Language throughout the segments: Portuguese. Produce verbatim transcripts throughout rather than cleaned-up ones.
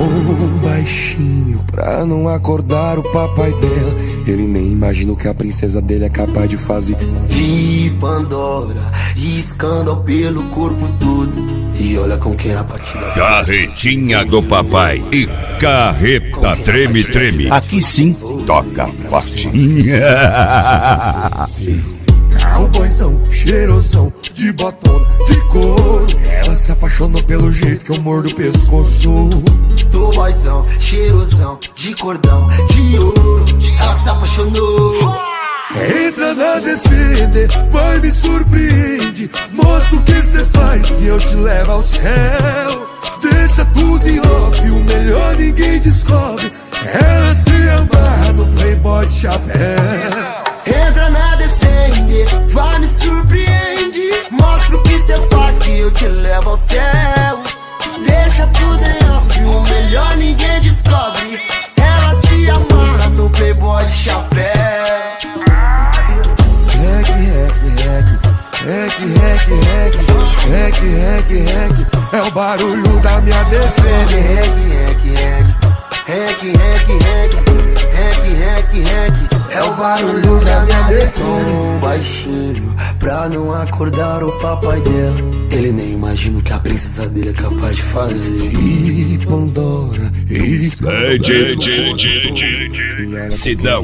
Som baixinho pra não acordar o papai dela. Ele nem imagina o que a princesa dele é capaz de fazer. De Pandora, escândalo pelo corpo todo. E olha com quem a batida. Carretinha do papai e carreta treme treme. Aqui sim toca forte. Cowboyzão, cheirosão, de botona, de couro. Ela se apaixonou pelo jeito que eu mordo o pescoço. Do boyzão, cheirosão, de cordão, de ouro. Ela se apaixonou. Entra na descida, vai me surpreende. Mostra o que cê faz que eu te levo ao céu. Deixa tudo em off, o melhor ninguém descobre. Ela se amarra no playboy de chapéu. Entra na defende, vai me surpreende. Mostra o que cê faz que eu te levo ao céu. Deixa tudo em off, o melhor ninguém descobre. Ela se amarra no playboy de chapéu. Rec, rec, rec, rec, rec, rec, rec, rec, rec. É o barulho da minha defesa. Rec, rec, rec, rec, rec, rec, rec, rec. É o barulho da minha defesa. Som baixinho pra não acordar o papai dela. Ele nem imagina o que a princesa dele é capaz de fazer. De Pandora, Sidão.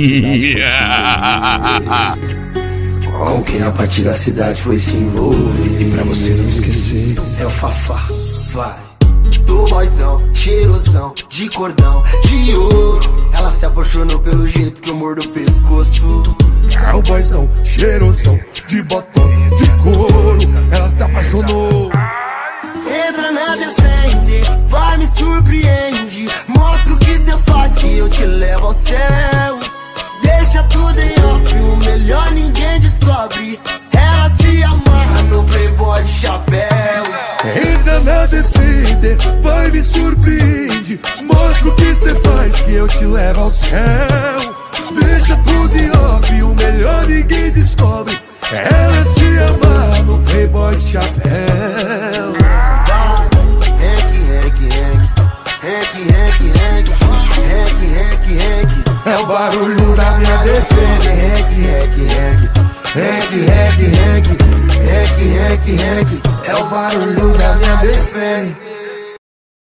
Com quem a partir da cidade foi se envolver. E pra você não esquecer, é o Fafá, vai. Do boyzão, cheirosão, de cordão, de ouro. Ela se apaixonou pelo jeito que eu mordo o pescoço. Cowboyzão, cheirosão, de botão, de couro. Ela se apaixonou. Entra na defende, vai me surpreende. Mostra o que cê faz que eu te levo ao céu. Deixa tudo em off, o melhor ninguém descobre. Ela se amarra no playboy de chapéu. Entra na descida, vai me surpreende. Mostra o que cê faz que eu te levo ao céu. Deixa tudo em off, o melhor ninguém descobre. Ela se amarra no playboy de chapéu. Rec, rec, rec, rec, rec, rec, rec, rec, rec. É o barulho da minha defesa. Rec, rec, rec, rec, rec, rec, rec, rec, rec. É o barulho da minha defesa.